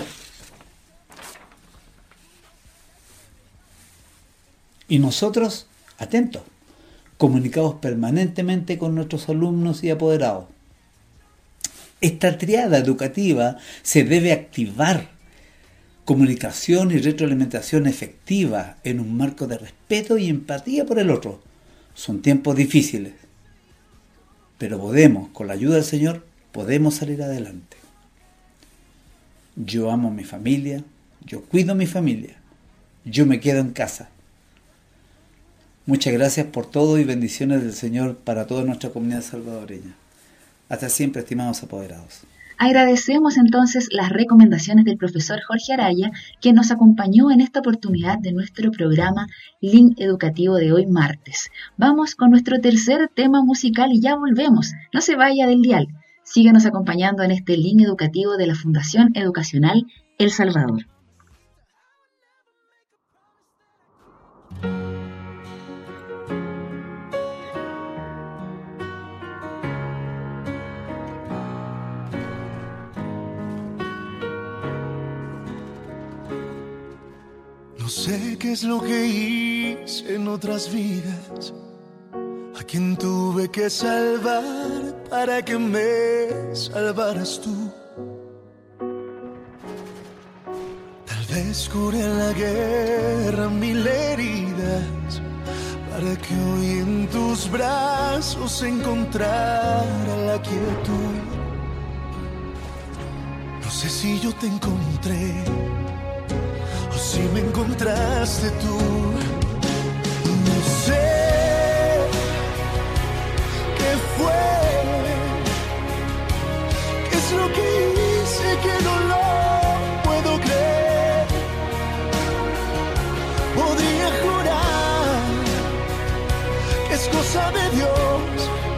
Y nosotros, atentos, comunicados permanentemente con nuestros alumnos y apoderados. Esta triada educativa se debe activar. Comunicación y retroalimentación efectiva en un marco de respeto y empatía por el otro. Son tiempos difíciles, pero podemos, con la ayuda del Señor, podemos salir adelante. Yo amo a mi familia, yo cuido a mi familia, yo me quedo en casa. Muchas gracias por todo y bendiciones del Señor para toda nuestra comunidad salvadoreña. Hasta siempre, estimados apoderados. Agradecemos entonces las recomendaciones del profesor Jorge Araya, quien nos acompañó en esta oportunidad de nuestro programa Link Educativo de hoy martes. Vamos con nuestro tercer tema musical y ya volvemos. No se vaya del dial. Síganos acompañando en este Link Educativo de la Fundación Educacional El Salvador. sé qué es lo que hice en otras vidas, a quien tuve que salvar para que me salvaras tú. Tal vez curé en la guerra mil heridas, para que hoy en tus brazos encontrara la quietud. No sé si yo te encontré o si me encontraste tú. No sé qué fue, qué es lo que hice que no lo puedo creer. Podría jurar que es cosa de Dios.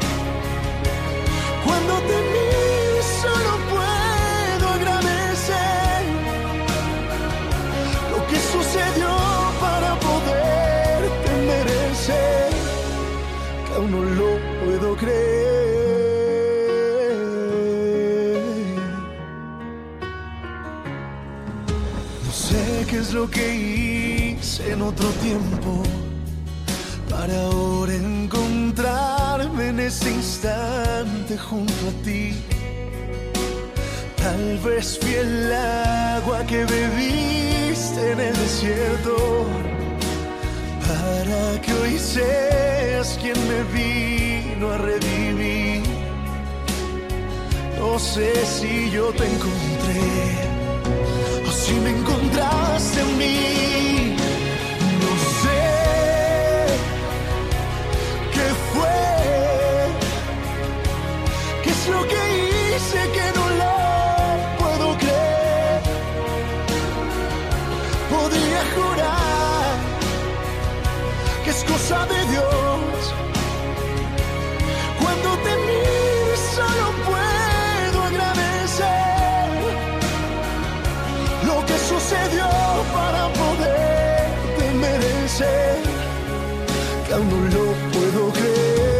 Cuando te miro solo puedo agradecer lo que sucedió para poderte merecer, que aún no lo puedo creer. No sé qué es lo que hice en otro tiempo para ahora encontrarme en este instante junto a ti. Tal vez fui el agua que bebiste en el desierto, para que hoy seas quien me vino a revivir. No sé si yo te encontré o si me encontraste en mí. No sé qué fue, qué es lo que hice que no lo puedo creer. Podría jurar que es cosa de Dios. Cuando te miro solo puedo agradecer lo que sucedió para poderte merecer, que aún no lo puedo creer.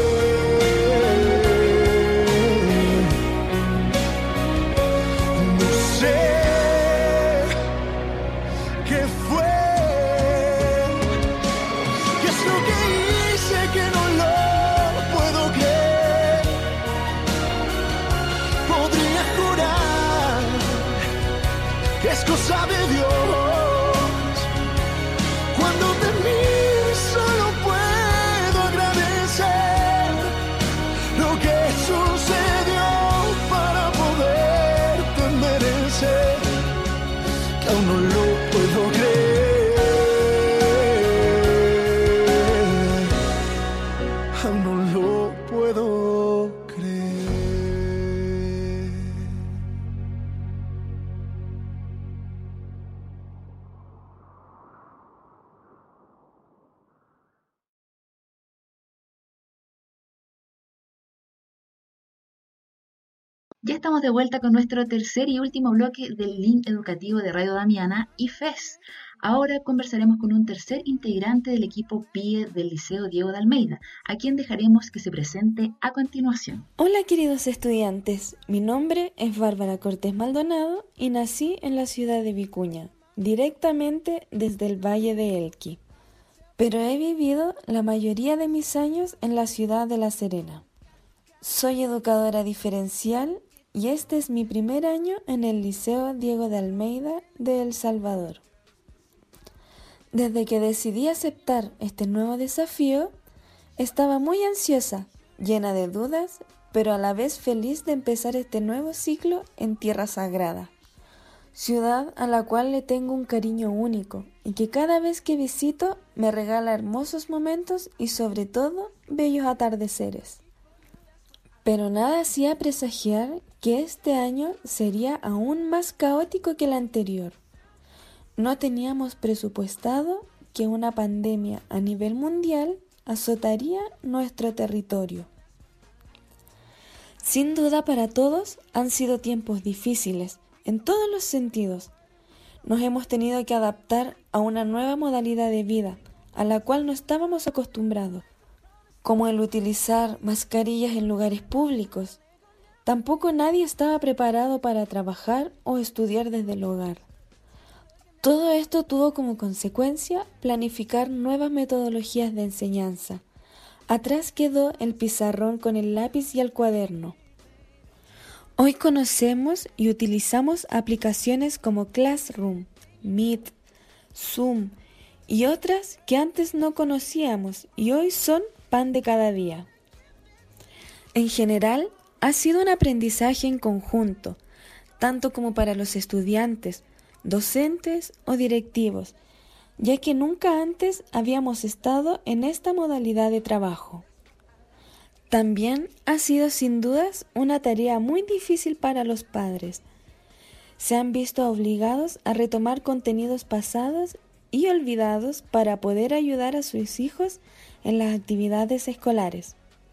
No sé qué fue, qué es lo que hice que no lo puedo creer. Podría jurar que es cosa de Dios. Cuando te miro solo puedo agradecer lo que sucedió para poderte merecer, que aún no lo puedo creer, aún no lo puedo creer. Ya estamos de vuelta con nuestro tercer y último bloque del link educativo de Radio Damiana y FES. Ahora conversaremos con un tercer integrante del equipo PIE del Liceo Diego de Almeida, a quien dejaremos que se presente a continuación. Hola queridos estudiantes, mi nombre es Bárbara Cortés Maldonado y nací en la ciudad de Vicuña, directamente desde el Valle de Elqui, pero he vivido la mayoría de mis años en la ciudad de La Serena. Soy educadora diferencial y este es mi primer año en el Liceo Diego de Almeida de El Salvador. Desde que decidí aceptar este nuevo desafío, estaba muy ansiosa, llena de dudas, pero a la vez feliz de empezar este nuevo ciclo en Tierra Sagrada, ciudad a la cual le tengo un cariño único y que cada vez que visito me regala hermosos momentos y sobre todo bellos atardeceres. Pero nada hacía presagiar que este año sería aún más caótico que el anterior. No teníamos presupuestado que una pandemia a nivel mundial azotaría nuestro territorio. Sin duda para todos han sido tiempos difíciles, en todos los sentidos. Nos hemos tenido que adaptar a una nueva modalidad de vida, a la cual no estábamos acostumbrados, como el utilizar mascarillas en lugares públicos. Tampoco nadie estaba preparado para trabajar o estudiar desde el hogar. Todo esto tuvo como consecuencia planificar nuevas metodologías de enseñanza. Atrás quedó el pizarrón con el lápiz y el cuaderno. Hoy conocemos y utilizamos aplicaciones como Classroom, Meet, Zoom y otras que antes no conocíamos y hoy son pan de cada día. En general, ha sido un aprendizaje en conjunto, tanto como para los estudiantes, docentes o directivos, ya que nunca antes habíamos estado en esta modalidad de trabajo. También ha sido sin dudas una tarea muy difícil para los padres. Se han visto obligados a retomar contenidos pasados y olvidados para poder ayudar a sus hijos en las actividades escolares.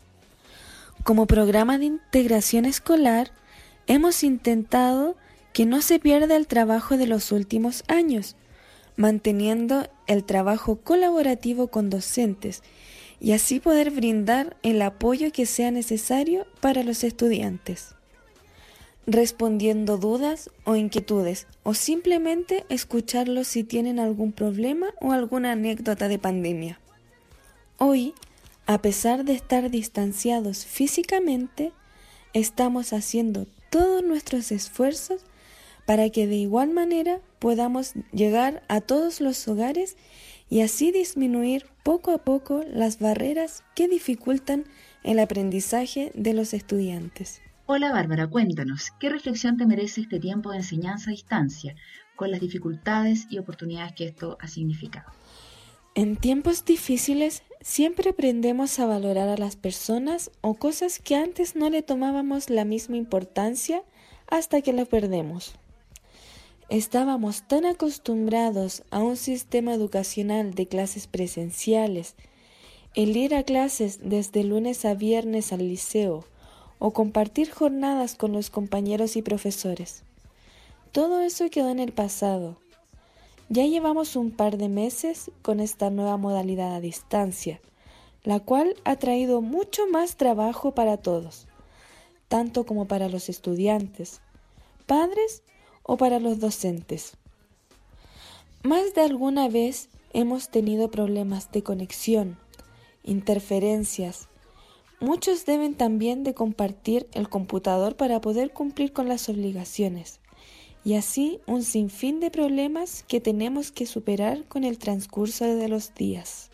Como programa de integración escolar, hemos intentado que no se pierda el trabajo de los últimos años, manteniendo el trabajo colaborativo con docentes y así poder brindar el apoyo que sea necesario para los estudiantes, respondiendo dudas o inquietudes o simplemente escucharlos si tienen algún problema o alguna anécdota de pandemia. Hoy, a pesar de estar distanciados físicamente, estamos haciendo todos nuestros esfuerzos para que de igual manera podamos llegar a todos los hogares y así disminuir poco a poco las barreras que dificultan el aprendizaje de los estudiantes. Hola Bárbara, cuéntanos, ¿qué reflexión te merece este tiempo de enseñanza a distancia, con las dificultades y oportunidades que esto ha significado? En tiempos difíciles siempre aprendemos a valorar a las personas o cosas que antes no le tomábamos la misma importancia hasta que la perdemos. Estábamos tan acostumbrados a un sistema educacional de clases presenciales, el ir a clases desde lunes a viernes al liceo o compartir jornadas con los compañeros y profesores. Todo eso quedó en el pasado. Ya llevamos un par de meses con esta nueva modalidad a distancia, la cual ha traído mucho más trabajo para todos, tanto como para los estudiantes, padres o para los docentes. Más de alguna vez hemos tenido problemas de conexión, interferencias. Muchos deben también de compartir el computador para poder cumplir con las obligaciones, y así un sinfín de problemas que tenemos que superar con el transcurso de los días.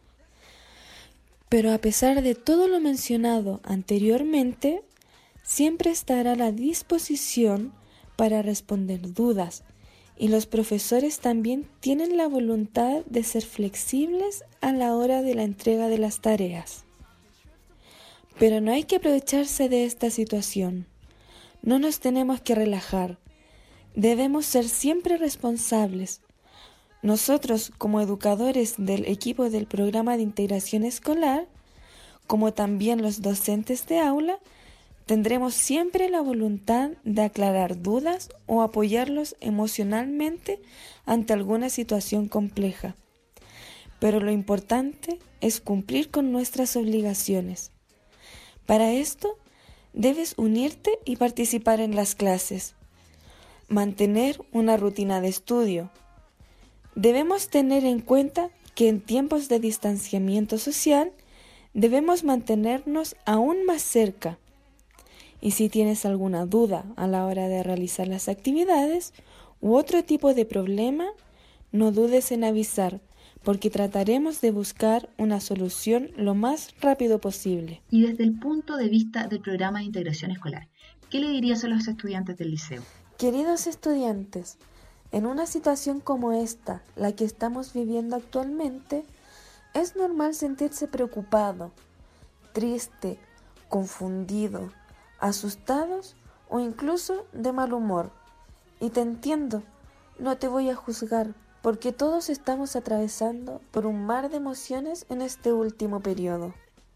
Pero a pesar de todo lo mencionado anteriormente, siempre estará a la disposición para responder dudas, y los profesores también tienen la voluntad de ser flexibles a la hora de la entrega de las tareas. Pero no hay que aprovecharse de esta situación. No nos tenemos que relajar. Debemos ser siempre responsables. Nosotros, como educadores del equipo del programa de integración escolar, como también los docentes de aula, tendremos siempre la voluntad de aclarar dudas o apoyarlos emocionalmente ante alguna situación compleja. Pero lo importante es cumplir con nuestras obligaciones. Para esto, debes unirte y participar en las clases. Mantener una rutina de estudio. Debemos tener en cuenta que en tiempos de distanciamiento social, debemos mantenernos aún más cerca. Y si tienes alguna duda a la hora de realizar las actividades u otro tipo de problema, no dudes en avisar, porque trataremos de buscar una solución lo más rápido posible. Y desde el punto de vista del programa de integración escolar, ¿qué le dirías a los estudiantes del liceo? Queridos estudiantes, en una situación como esta, la que estamos viviendo actualmente, es normal sentirse preocupado, triste, confundido, asustados o incluso de mal humor. Y te entiendo, no te voy a juzgar, porque todos estamos atravesando por un mar de emociones en este último periodo.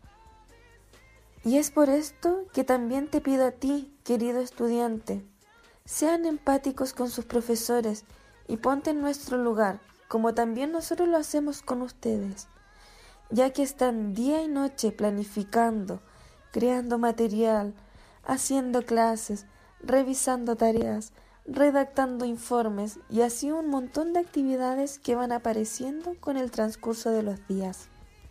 Y es por esto que también te pido a ti, querido estudiante, sean empáticos con sus profesores y ponte en nuestro lugar, como también nosotros lo hacemos con ustedes, ya que están día y noche planificando, creando material, haciendo clases, revisando tareas, redactando informes y así un montón de actividades que van apareciendo con el transcurso de los días.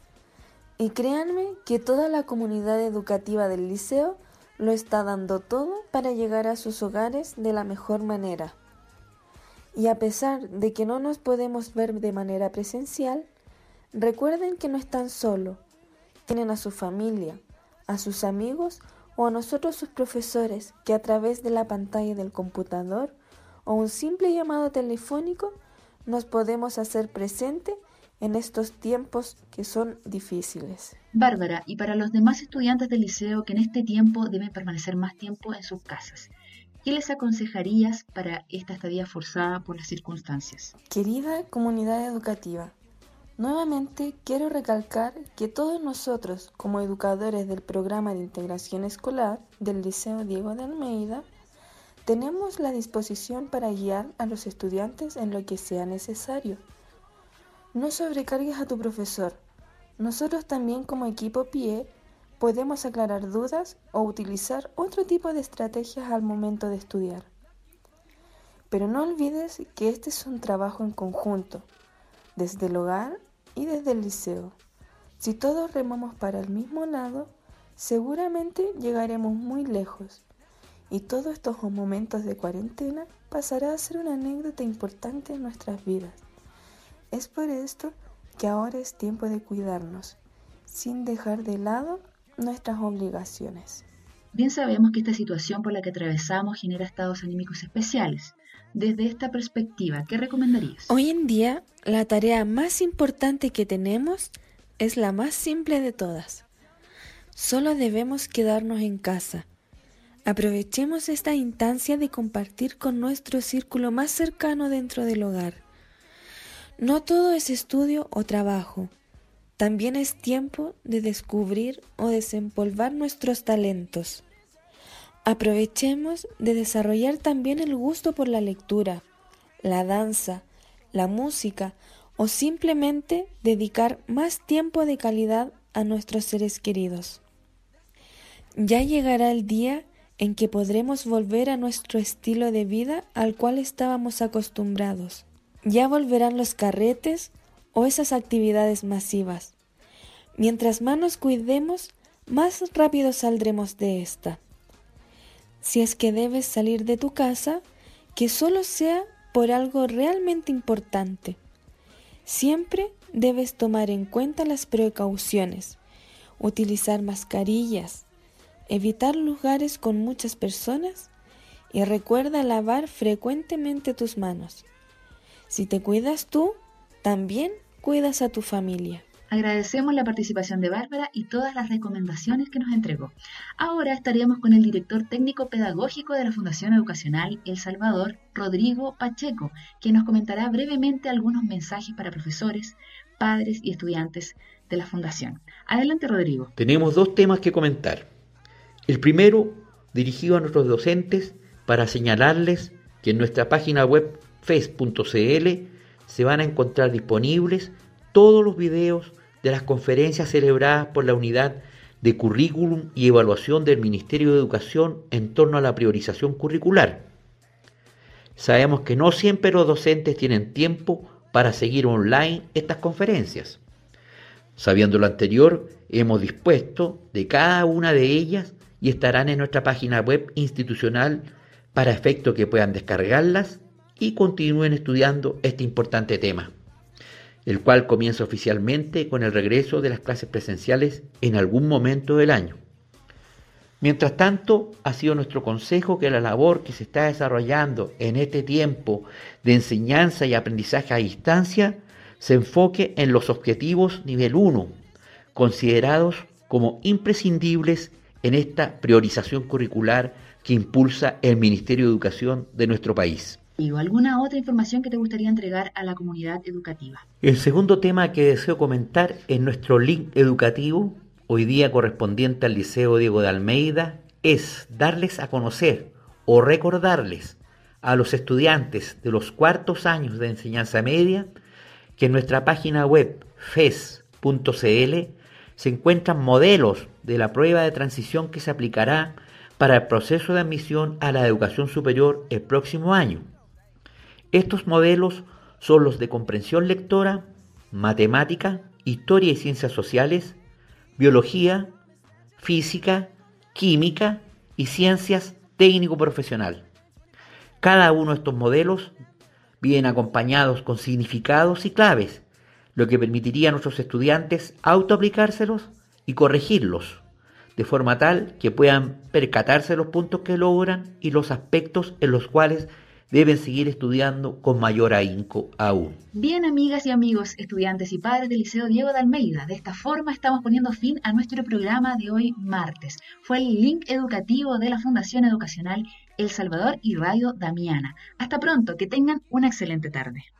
Y créanme que toda la comunidad educativa del liceo lo está dando todo para llegar a sus hogares de la mejor manera. Y a pesar de que no nos podemos ver de manera presencial, recuerden que no están solos, tienen a su familia, a sus amigos o a nosotros sus profesores que a través de la pantalla del computador o un simple llamado telefónico nos podemos hacer presente en estos tiempos que son difíciles. Bárbara, y para los demás estudiantes del liceo que en este tiempo deben permanecer más tiempo en sus casas, ¿qué les aconsejarías para esta estadía forzada por las circunstancias? Querida comunidad educativa, nuevamente quiero recalcar que todos nosotros, como educadores del programa de integración escolar del Liceo Diego de Almeida, tenemos la disposición para guiar a los estudiantes en lo que sea necesario. No sobrecargues a tu profesor. Nosotros también como equipo PIE podemos aclarar dudas o utilizar otro tipo de estrategias al momento de estudiar. Pero no olvides que este es un trabajo en conjunto, desde el hogar y desde el liceo. Si todos remamos para el mismo lado, seguramente llegaremos muy lejos. Y todos estos momentos de cuarentena pasará a ser una anécdota importante en nuestras vidas. Es por esto que ahora es tiempo de cuidarnos, sin dejar de lado nuestras obligaciones. Bien sabemos que esta situación por la que atravesamos genera estados anímicos especiales. Desde esta perspectiva, ¿qué recomendarías? Hoy en día, la tarea más importante que tenemos es la más simple de todas. Solo debemos quedarnos en casa. Aprovechemos esta instancia de compartir con nuestro círculo más cercano dentro del hogar. No todo es estudio o trabajo. También es tiempo de descubrir o desempolvar nuestros talentos. Aprovechemos de desarrollar también el gusto por la lectura, la danza, la música o simplemente dedicar más tiempo de calidad a nuestros seres queridos. Ya llegará el día en que podremos volver a nuestro estilo de vida al cual estábamos acostumbrados. Ya volverán los carretes o esas actividades masivas. Mientras más nos cuidemos, más rápido saldremos de esta. Si es que debes salir de tu casa, que solo sea por algo realmente importante. Siempre debes tomar en cuenta las precauciones, utilizar mascarillas, evitar lugares con muchas personas y recuerda lavar frecuentemente tus manos. Si te cuidas tú, también cuidas a tu familia. Agradecemos la participación de Bárbara y todas las recomendaciones que nos entregó. Ahora estaremos con el director técnico pedagógico de la Fundación Educacional El Salvador, Rodrigo Pacheco, quien nos comentará brevemente algunos mensajes para profesores, padres y estudiantes de la Fundación. Adelante, Rodrigo. Tenemos dos temas que comentar. El primero, dirigido a nuestros docentes, para señalarles que en nuestra página web fes.cl se van a encontrar disponibles todos los videos de las conferencias celebradas por la Unidad de Currículum y Evaluación del Ministerio de Educación en torno a la priorización curricular. Sabemos que no siempre los docentes tienen tiempo para seguir online estas conferencias. Sabiendo lo anterior, hemos dispuesto de cada una de ellas y estarán en nuestra página web institucional para efecto que puedan descargarlas y continúen estudiando este importante tema, el cual comienza oficialmente con el regreso de las clases presenciales en algún momento del año. Mientras tanto, ha sido nuestro consejo que la labor que se está desarrollando en este tiempo de enseñanza y aprendizaje a distancia se enfoque en los objetivos nivel 1, considerados como imprescindibles en esta priorización curricular que impulsa el Ministerio de Educación de nuestro país. ¿Alguna otra información que te gustaría entregar a la comunidad educativa? El segundo tema que deseo comentar es nuestro link educativo, hoy día correspondiente al Liceo Diego de Almeida, es darles a conocer o recordarles a los estudiantes de los cuartos años de enseñanza media que en nuestra página web fes.cl se encuentran modelos de la prueba de transición que se aplicará para el proceso de admisión a la educación superior el próximo año. Estos modelos son los de comprensión lectora, matemática, historia y ciencias sociales, biología, física, química y ciencias técnico-profesional. Cada uno de estos modelos vienen acompañados con significados y claves, lo que permitiría a nuestros estudiantes autoaplicárselos y corregirlos, de forma tal que puedan percatarse de los puntos que logran y los aspectos en los cuales deben seguir estudiando con mayor ahínco aún. Bien, amigas y amigos, estudiantes y padres del Liceo Diego de Almeida, de esta forma estamos poniendo fin a nuestro programa de hoy martes. Fue el link educativo de la Fundación Educacional El Salvador y Radio Damiana. Hasta pronto, que tengan una excelente tarde.